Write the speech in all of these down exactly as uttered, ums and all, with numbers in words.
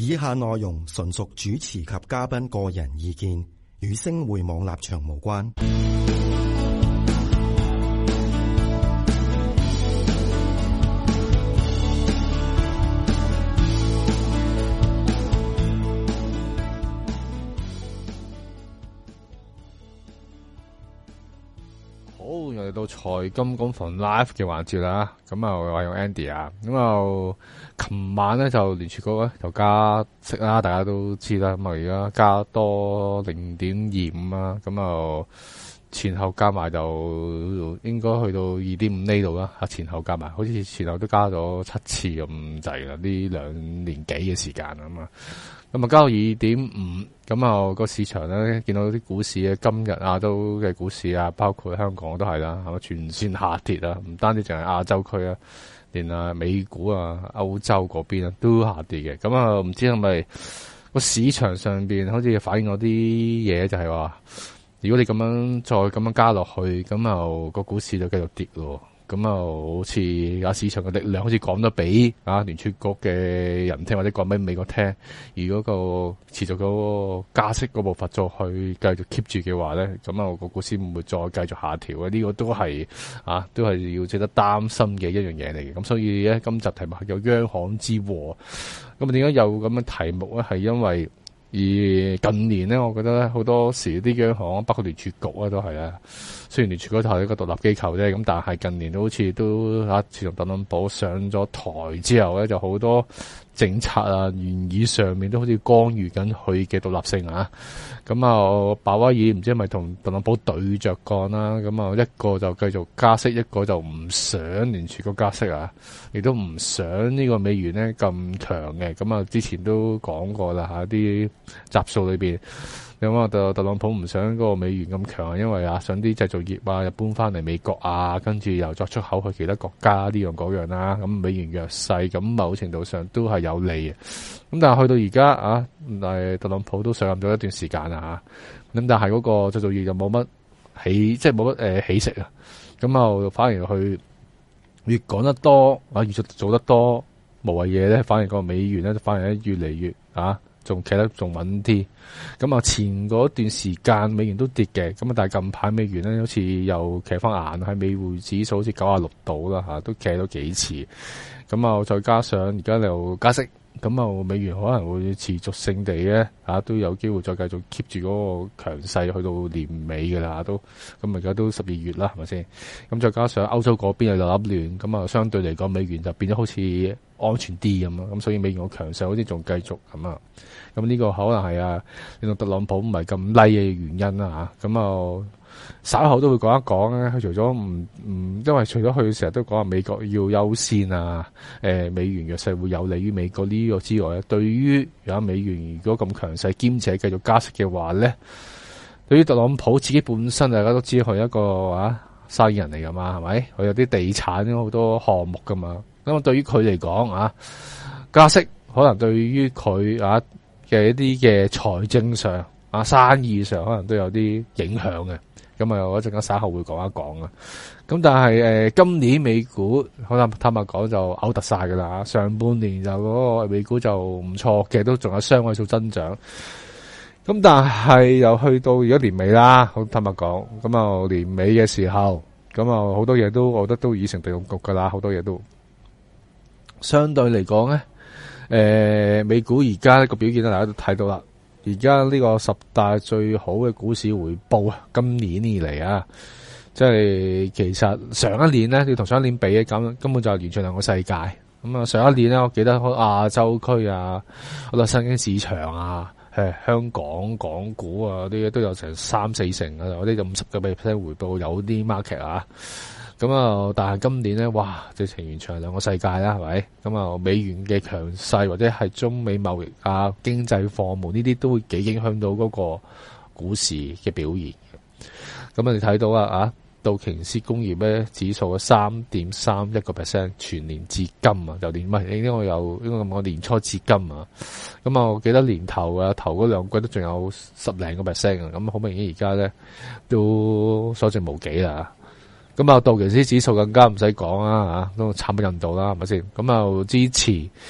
以下內容純屬主持及嘉賓個人意見，與星匯網立場無關。 好，又嚟到財金工房 live 嘅環節啦，咁啊我係用 Andy 啊，咁啊琴晚咧就聯儲局咧就加息啦，大家都知啦，咁啊而家加多零點二五啦，咁啊前後加埋就應該去到二點五呢度啦，啊前後加埋，好似前後都加咗七次咁滯啦，呢兩年幾嘅時間啊嘛。咁啊，加到二點五，咁啊個市場咧見到啲股市咧，今日亞洲嘅股市啊，包括香港都係啦，係咪全線下跌啊？唔單止淨係亞洲區啊，連啊美股啊、歐洲嗰邊啊都下跌嘅。咁啊，唔知係咪個市場上邊好似反映咗啲嘢，就係話，如果你咁樣再咁樣加落去，咁啊個股市就繼續跌咯。咁啊，好似啊市場嘅力量好似講得俾啊聯儲局嘅人聽，或者講俾美國聽，如果個持續嗰個加息嗰步伐再去繼續 keep 住嘅話咧，咁啊個股市會唔會再繼續下調啊？呢個都係啊，都係要值得擔心嘅一樣嘢嚟嘅。咁所以咧，今集題目係有央行之禍。咁啊，點解有咁嘅題目咧？係因為而近年咧，我覺得咧好多時啲央行，包括聯儲局啊，都係啊。雖然聯儲局係一個獨立機構啫，咁但係近年都好似都啊，自從特朗普上咗台之後咧，就好多政策啊、言語上面都好似干預緊佢嘅獨立性啊。咁啊，鮑威爾唔知係咪同特朗普對着幹啦？咁啊，一個就繼續加息，一個就唔想聯儲局加息啊，亦都唔想呢個美元咧咁強嘅。咁啊，之前都講過啦嚇，啲集數裏邊。咁啊，特特朗普唔想嗰個美元咁強啊，因為啊，想啲製造業啊，又搬翻嚟美國啊，跟住又作出口去其他國家呢樣嗰樣啦。咁美元弱勢，咁某程度上都係有利嘅。咁但係去到而家啊，但係特朗普都上任咗一段時間啊，咁但係嗰個製造業就冇乜起，即係冇乜誒起色啊。咁啊，反而去越講得多啊，越做得多無謂嘢咧，反而個美元咧，反而咧越嚟越啊。仲企得仲穩啲，咁啊前嗰段時間美元都跌嘅，咁啊但係近排美元咧好似又企翻硬，喺美匯指數好似九啊六度啦嚇，都企咗幾次，咁啊再加上而家又加息，咁啊美元可能會持續性地咧嚇都有機會再繼續 keep 住嗰個強勢去到年尾㗎啦都，咁而家都十二月啦係咪先？咁再加上歐洲嗰邊又立亂，咁啊相對嚟講美元就變咗好似安全啲咁啊，咁所以美元個強勢好似仲繼續咁啊。咁呢個可能係啊，令到特朗普唔係咁 like 嘅原因啦嚇。咁啊，稍後都會講一講咧。佢除咗唔唔，因為除咗佢成日都講話美國要優先啊，誒美元弱勢會有利於美國呢個之外咧，對於而家美元如果咁強勢兼且繼續加息嘅話咧，對於特朗普自己本身大家都知佢係一個啊生意人嚟噶嘛，係咪？佢有啲地產好多項目噶嘛。咁啊，對於佢嚟講啊，加息可能對於佢啊嘅一啲嘅財政上啊生意上可能都有啲影響嘅，咁啊我一陣間稍後會講一講啊。咁但係誒、呃、今年美股可能坦白講就嘔突晒噶啦，上半年就嗰個美股就唔錯嘅，都仲有雙位數增長。咁但係又去到而家年尾啦，好坦白講，咁啊年尾嘅時候，咁啊好多嘢都我覺得都已成定局噶啦，好多嘢都相對嚟講咧。誒、呃，美股而家個表現咧，大家都睇到啦。而家呢個十大最好嘅股市回報啊，今年以嚟啊，即係其實上一年咧，你同上一年比嘅，咁根本就係完全兩個世界。咁啊，上一年咧，我記得亞洲區啊，好多新興市場啊，誒，香港港股啊，啲都有成三四成啊，有啲就五十個 percent 回報，有啲 market 啊。咁啊，但係今年咧，哇，直情完全係兩個世界啦，係咪？咁啊，美元嘅強勢或者係中美貿易啊、經濟放緩呢啲都會幾影響到嗰個股市嘅表現。咁啊，你睇到啊，啊，道瓊斯工業咧指數嘅三點三一個 percent 全年至今啊，由年唔係應該我有應該咁講年初至今啊。咁啊，我記得年頭啊，頭嗰兩季都仲有十零個 percent 啊。咁好明顯而家咧都所剩無幾啦。咁啊，道瓊斯指數更加唔使講啦，吓都慘不忍睹啦，係咪先？咁啊，支持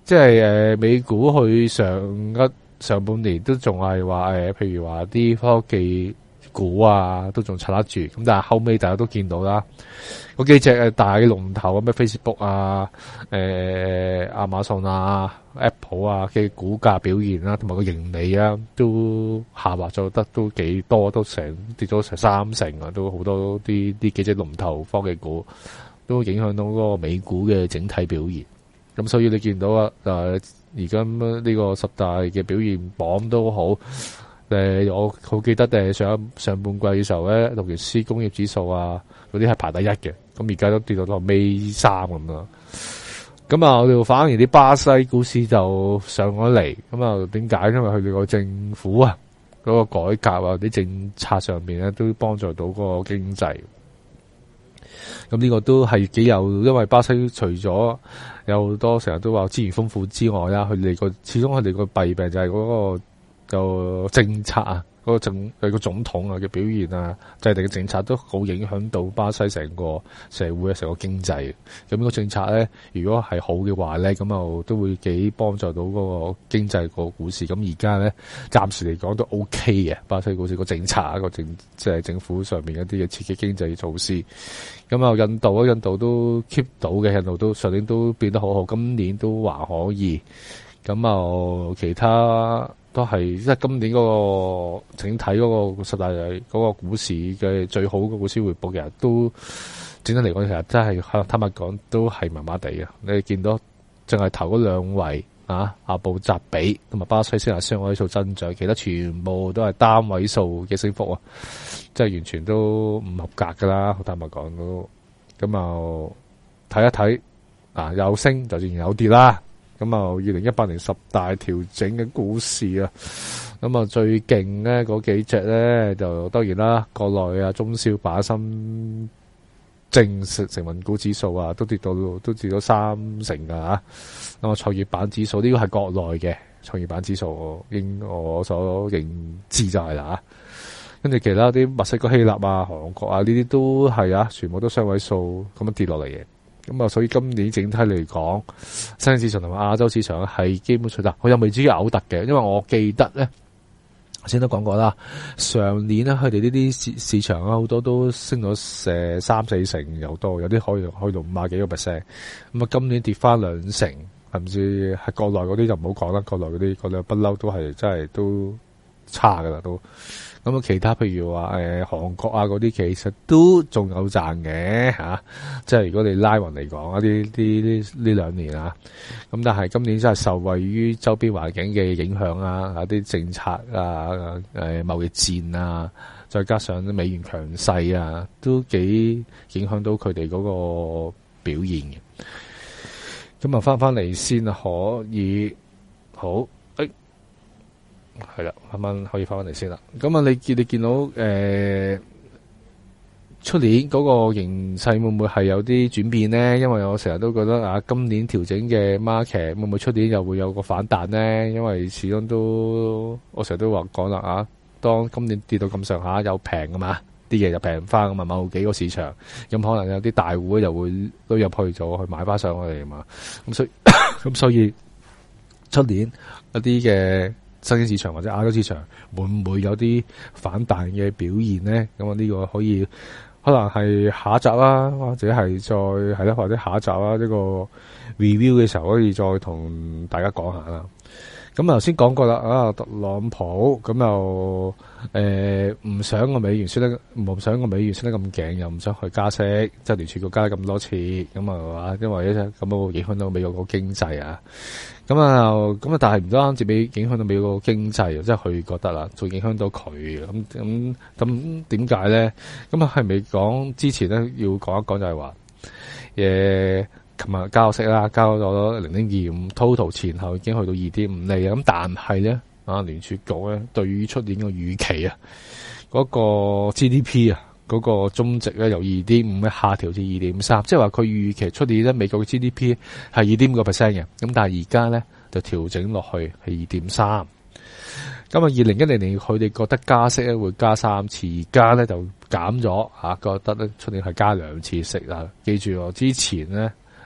即係誒、呃、美股佢上一上半年都仲係話誒，譬如話啲科技股啊，都仲撐得住。咁但係後尾大家都見到啦，嗰幾隻誒大龍頭咩 Facebook 啊、誒亞馬遜啊、Apple 啊嘅股價表現啦，同埋個盈利啊，都下滑咗得都幾多，都成跌咗成三成啊，都好多啲啲幾隻龍頭科技股都影響到嗰個美股嘅整體表現。咁所以你見到啊，誒而家呢個十大嘅表現榜都好。誒，我好記得誒上上半季嘅時候咧，道瓊斯工業指數啊，嗰啲係排第一嘅，咁而家都跌到落尾三咁啦。咁啊，我哋反而啲巴西股市就上咗嚟，咁啊點解？因為佢哋個政府啊，嗰個改革啊，啲政策上邊咧都幫助到嗰個經濟。咁呢個都係幾有，因為巴西除咗有好多成日都話資源豐富之外啦，佢哋個始終佢哋個弊病就係嗰個。個政策啊，嗰、那個政佢個總統啊嘅表現啊，制定嘅政策都好影響到巴西成個社會啊，成個經濟。咁呢個政策咧，如果係好嘅話咧，咁就都會幾幫助到嗰個經濟個股市。咁而家咧，暫時嚟講都 OK 嘅，巴西股市個政策啊，個政即係政府上面一啲嘅刺激經濟嘅措施。咁啊，印度啊，印度都 keep 到嘅，印度都上年都變得好好，今年都還可以。咁啊，其他。都係即係今年嗰個整體嗰個十大嗰個股市嘅最好嘅股市回報，其實都整體嚟講，其實真係坦白講都係麻麻地嘅。你見到淨係頭嗰兩位啊，阿布扎比同埋巴西先係雙位數增長，其他全部都係單位數嘅升幅啊，即係完全都唔合格噶啦。坦白講都咁啊，睇一睇啊，有升就自然有跌啦。咁啊，二零一八年十大調整嘅股市啊，咁啊最勁咧嗰幾隻咧就當然啦，國內啊中小板、深證成分股指數啊都跌到都跌到三成噶吓。咁啊創業板指數呢個係國內嘅創業板指數，應我所認知就係啦吓。跟住其他啲墨西哥、希臘啊、韓國啊呢啲都係啊，全部都雙位數咁樣跌落嚟嘅。咁啊，所以今年整體嚟講，新興市場同埋亞洲市場係基本上得，我又未至於嘔突嘅，因為我記得咧，先都講過啦，上年咧佢哋呢啲市市場啊，好多都升咗誒三四成又多，有啲可以去到五啊幾個 percent。咁啊，今年跌翻兩成，甚至係國內嗰啲就唔好講啦，國內嗰啲國內不嬲都係真係都差噶啦都。咁啊，其他譬如話誒韓國啊嗰啲，其實都仲有賺嘅吓，即係如果你拉勻嚟講啊，呢啲呢呢兩年啊，咁但係今年真係受惠於周邊環境嘅影響啊，啊啲政策啊，誒貿易戰啊，再加上美元強勢啊，都幾影響到佢哋嗰個表現嘅。咁啊，翻翻嚟先啊，可以好。係啦，慢慢可以翻翻嚟先啦。咁啊，你見你見到誒，出、呃、年嗰個形勢會唔會係有啲轉變咧？因為我成日都覺得啊，今年調整嘅 market 會唔會出年又會有個反彈咧？因為始終都我成日都話講啦啊，當今年跌到咁上下又平噶嘛，啲嘢又平翻噶嘛，某幾個市場咁可能有啲大戶又會都入去咗去買翻上去嘛。咁所以咁所以出年一啲嘅新興市場或者亞洲市場會唔會有啲反彈嘅表現咧？咁啊呢個可以可能係下一集啦，或者係再係啦，或者下一集啦，呢個 review 嘅時候可以再同大家講下啦。咁頭先講過啦，啊特朗普咁又誒唔想個美元升得唔想個美元升得咁勁，又唔想去加息，即係聯儲局加咁多次，咁啊因為咧咁會影響到美國個經濟啊。咁啊，咁啊，但係唔單止俾影響到美國個經濟，即係佢覺得啦，仲影響到佢。咁咁咁點解咧？咁啊，係咪講之前咧要講一講就係話，誒，琴日交息啦，交咗零點二五 total 前後已經去到二點五厘啊。咁但係咧，啊聯儲局咧對於出年個預期啊，嗰個 G D P 啊，嗰個中值咧由二點五咧下調至二點三，即係話佢預期出年咧美國嘅 G D P 係二點五個 percent 嘅，咁但係而家咧就調整落去係二點三。咁啊，二零一零年佢哋覺得加息咧會加三次，而家咧就減咗吓，覺得咧出年係加兩次息啊。記住我之前咧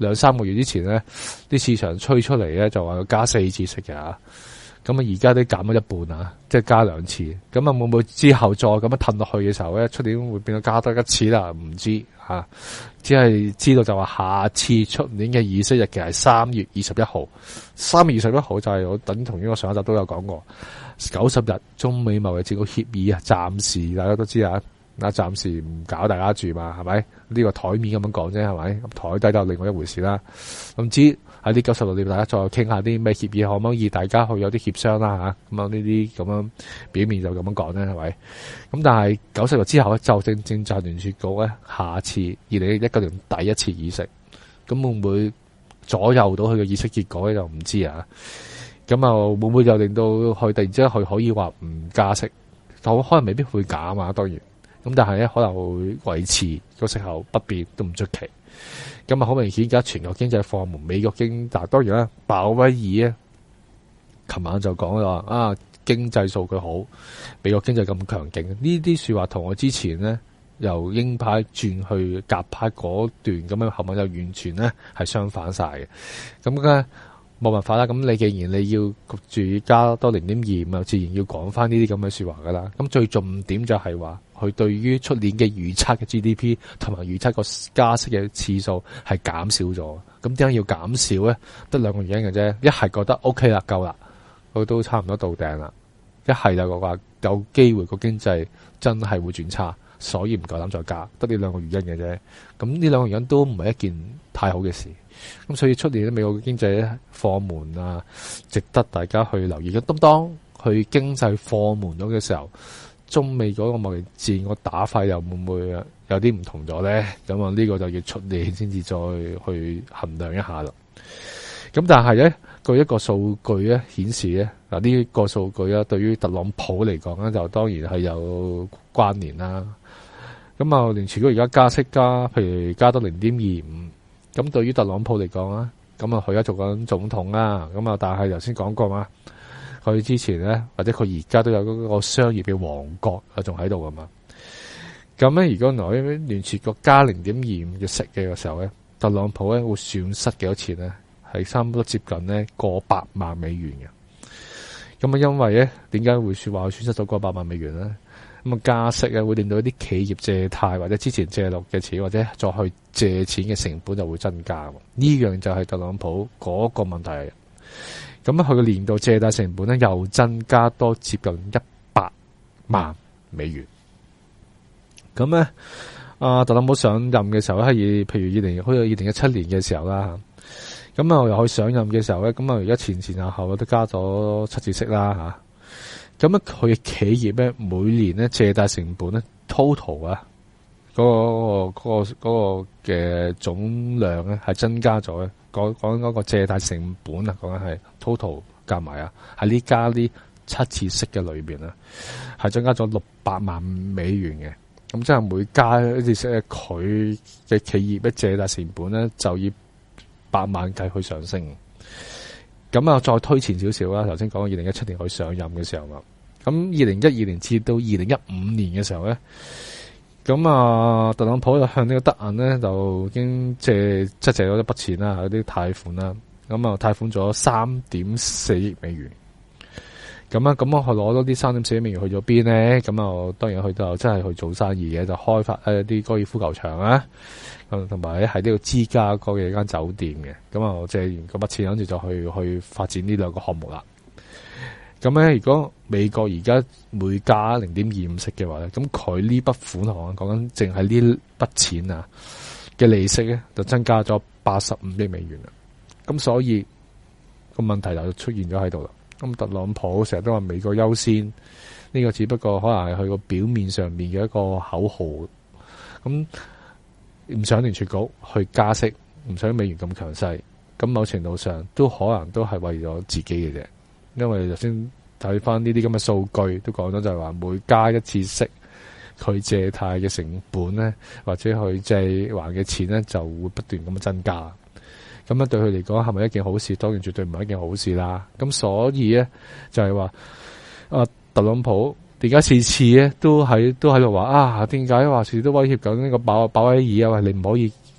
兩三個月之前咧，啲市場吹出嚟咧就話要加四次息嘅嚇。咁啊，而家都減咗一半啊，即係加兩次。咁啊，會唔會之後再咁樣褪落去嘅時候咧，出年會變到加多一次啦？唔知嚇，只係知道就話下次出年嘅議息日期係三月二十一號。三月二十一號就係我等同於我上一集都有講過，九十日中美貿易戰個協議啊，暫時大家都知啊。嗱，暫時唔搞大家住嘛，係咪？呢個台面咁樣講啫，係咪？台底就另外一回事啦。咁知喺呢九十六年，大家再傾下啲咩協議，可唔可以大家去有啲協商啦吓？咁啊呢啲咁樣表面就咁樣講咧，係咪？咁但係九十日之後咧，就正正就係聯儲局咧，下次二零一九年第一次議息，咁會唔會左右到佢嘅議息結果咧？就唔知啊。咁啊會唔會就令到佢突然之間佢可以話唔加息？就可能未必會減啊，當然。咁但係咧，可能會維持個息口不變都唔出奇。咁啊，好明顯而家全球經濟放緩，美國經濟當然啦，鮑威爾咧，琴晚就講話啊，經濟數據好，美國經濟咁強勁。呢啲說話同我之前咧由鷹派轉去鴿派嗰段咁樣後文就完全咧係相反晒嘅。咁咧冇辦法啦。咁你既然你要焗住加多零點二五，啊，自然要講翻呢啲咁嘅說話噶啦。咁最重點就係話，佢對於出年嘅預測嘅 G D P 同埋預測個加息嘅次數係減少咗。咁點解要減少咧？得兩個原因嘅啫。一係覺得 OK 啦，夠啦，佢都差唔多到頂啦。一係就話有機會個經濟真係會轉差，所以唔夠膽再加。得呢兩個原因嘅啫。咁呢兩個原因都唔係一件太好嘅事。咁所以出年美國嘅經濟咧放緩啊，值得大家去留意。咁當佢經濟放緩咗嘅時候，中美嗰個貿易戰個打法又會唔會有啲唔同咗咧？咁啊呢個就要出年先至再去衡量一下啦。咁但係咧，據一個數據咧顯示咧，嗱呢個數據啊，對於特朗普嚟講咧，就當然係有關聯啦。咁啊，聯儲局而家加息加，譬如加多零點二五。咁對於特朗普嚟講啊，咁啊佢而家做緊總統啦，咁啊但係頭先講過嘛，佢之前咧或者佢而家都有嗰個商業嘅王國啊，仲喺度噶嘛。咁咧如果來聯儲局加零點二五嘅息嘅時候咧，特朗普咧會損失幾多錢咧？係差唔多接近咧過百萬美元嘅。咁啊因為咧點解會說話佢損失咗過百萬美元咧？咁啊加息啊，會令到一啲企業借貸或者之前借落嘅錢，或者再去借錢嘅成本就會增加。呢樣就係特朗普嗰個問題。咁佢嘅年度借貸成本咧又增加多接近一百萬美元。咁咧，啊特朗普上任嘅時候咧係譬如二零好似二零一七年嘅時候啦，咁啊又去上任嘅時候咧，咁啊而家前前後後都加咗七次息啦吓。咁咧，佢嘅企業咧，每年咧借貸成本咧，total 啊，嗰個嗰個嗰個嘅總量咧係增加咗嘅。講講嗰個借貸成本啊，講緊係 total 加埋啊，喺呢加呢七次息嘅裏邊啊，係增加咗六百萬美元嘅。咁即係每加一次息咧，佢嘅企業嘅借貸成本咧就以百萬計去上升。咁啊，再推前少少啦，頭先講二零一七年佢上任嘅時候嘛，咁二零一二年至到二零一五年嘅時候咧，咁啊，特朗普就向呢個德銀咧就已經借即係借咗一筆錢啦，有啲貸款啦，咁啊貸款咗三點四億美元。咁啊，咁我攞咗啲三點四億美元去咗邊咧？咁啊，當然去到真係去做生意嘅，就開發一啲高爾夫球場啊，同埋喺呢個芝加哥嘅一間酒店嘅。咁啊，我借完嗰筆錢，跟住就去去發展呢兩個項目啦。咁咧，如果美國而家每加零點二五息嘅話咧，咁佢呢筆款項講緊淨係呢筆錢啊嘅利息咧，就增加咗八十五億美元啦。咁所以個問題就出現咗喺度啦。咁特朗普成日都話美國優先，呢個只不過可能係佢個表面上面嘅一個口號。咁唔想聯儲局去加息，唔想美元咁強勢，咁某程度上都可能都係為咗自己嘅啫。因為頭先睇翻呢啲咁嘅數據，都講咗就係話每加一次息，佢借貸嘅成本咧，或者佢借還嘅錢咧，就會不斷咁樣增加。咁樣對佢嚟講係咪一件好事？當然絕對唔係一件好事啦。咁所以咧就係話，啊特朗普點解次次咧都喺都喺度話啊？點解話事都威脅緊呢個鮑鮑威爾啊？喂，你唔可以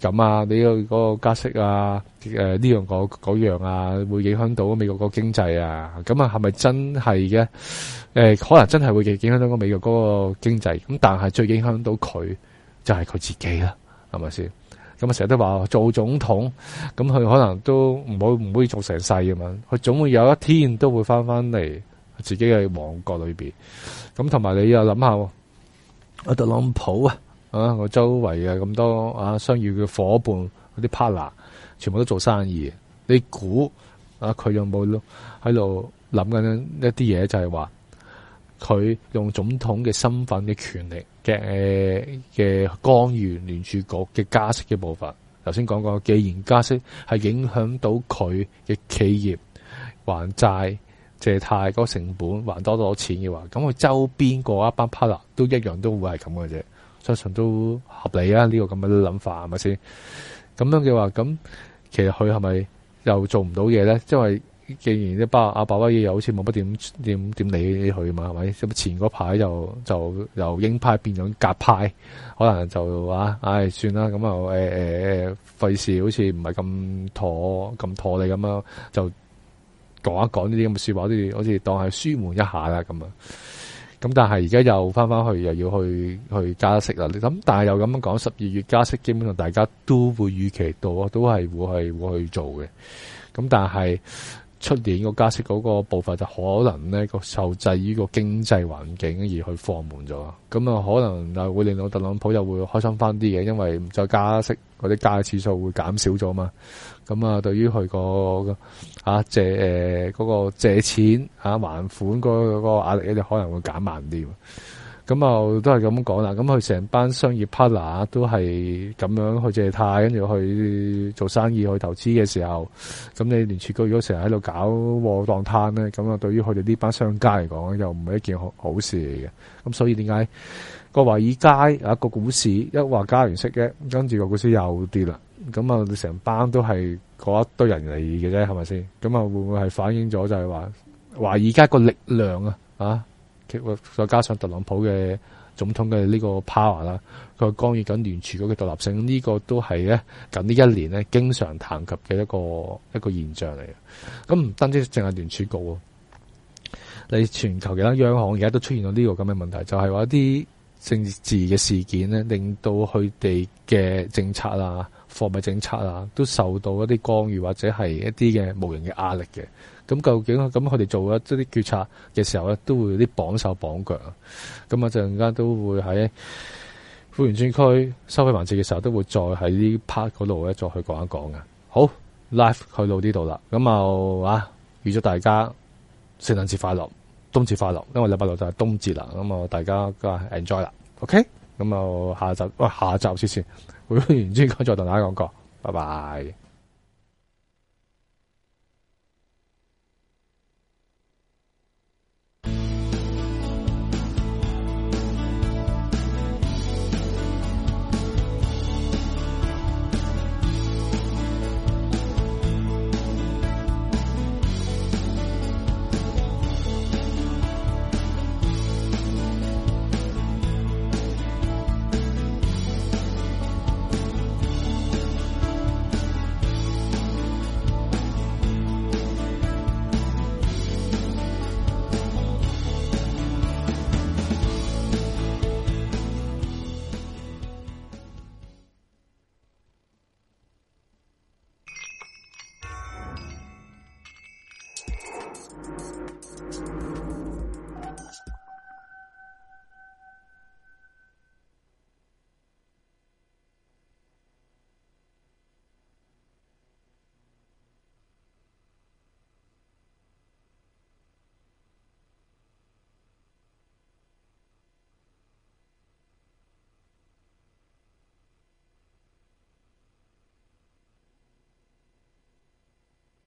咁啊，你個嗰個加息啊，誒呢樣嗰嗰樣啊，會影響到美國個經濟啊，咁啊係咪真係嘅？誒、呃，可能真係會影響到個美國嗰個經濟，咁但係最影響到佢就係佢自己啦，係咪先？咁啊成日都話做總統，咁佢可能都唔好唔可以做成世㗎嘛，佢總會有一天都會翻翻嚟自己嘅王國裏邊。咁同埋你又諗下，阿特朗普啊，啊我周圍嘅咁多啊商業嘅伙伴嗰啲 partner，全部都做生意。你估啊佢有冇喺度諗緊一啲嘢，就係話佢用總統嘅身份嘅權力嘅嘅干預聯儲局嘅加息嘅步伐？頭先講過，既然加息係影響到佢嘅企業還債借貸嗰個成本還多多錢嘅話，咁佢周邊嗰一班 partner 都一樣都會係咁嘅啫，相信都合理啊！呢、這個咁嘅諗法係咪先？咁樣嘅話，咁其實佢係咪又做唔到嘢咧？因為既然啲巴阿鮑威爾又好似冇乜點點點理佢嘛，係咪？咁前嗰排就就由鷹派變咗鴿派，可能就話唉、哎、算啦，咁啊誒誒費事好似唔係咁妥咁妥你咁樣就講一講呢啲咁嘅說話，好似好似當係舒緩一下啦咁啊。咁但係而家又翻翻去又要去去加息啦。你諗，但係又咁樣講，十二月加息基本上大家都會預期到，都係會係會去做嘅。咁但係出年個加息嗰個步伐就可能呢個受制於個經濟環境而去放緩咗，咁啊可能又會令到特朗普又會開心翻啲嘅，因為唔再加息嗰啲加嘅次數會減少咗嘛。咁啊對於佢個啊借誒嗰個借錢啊還款嗰個嗰個壓力咧，就可能會減慢啲。咁啊都係咁講啦。咁佢成班商業 partner 都係咁樣去借貸，跟住去做生意去投資嘅時候，咁你聯儲局如果成日喺度搞禍當攤咧，咁啊對於佢哋呢班商家嚟講，又唔係一件好好事嚟嘅。咁所以點解個華爾街啊個股市一話加完息嘅，跟住個股市又跌啦？咁啊成班都係嗰一堆人嚟嘅啫，係咪先？咁啊會唔會係反映咗就係話華爾街個力量啊啊？再加上特朗普嘅總統嘅呢個 power 啦，佢干預緊聯儲局嘅獨立性，呢、這個都係咧近呢一年咧經常談及嘅一個一個現象嚟嘅。咁唔單止淨係聯儲局喎，你全球其他央行而家都出現咗呢個咁嘅問題，就係話一啲政治嘅事件咧，令到佢哋嘅政策啊、貨幣政策啊，都受到一啲干預或者係一啲嘅無形嘅壓力嘅。咁究竟咁佢哋做咗一啲決策嘅時候咧，都會有啲綁手綁腳啊！咁啊陣間都會喺會員專區收費環節嘅時候，都會再喺呢 part 嗰度咧再去講一講嘅。好 ，live 去到呢度啦，咁啊啊預祝大家聖誕節快樂，冬節快樂，因為禮拜六就係冬節啦，咁啊大家梗係 enjoy 啦 ，OK？咁啊下集哇下集先先會員專區再同大家講過，拜拜。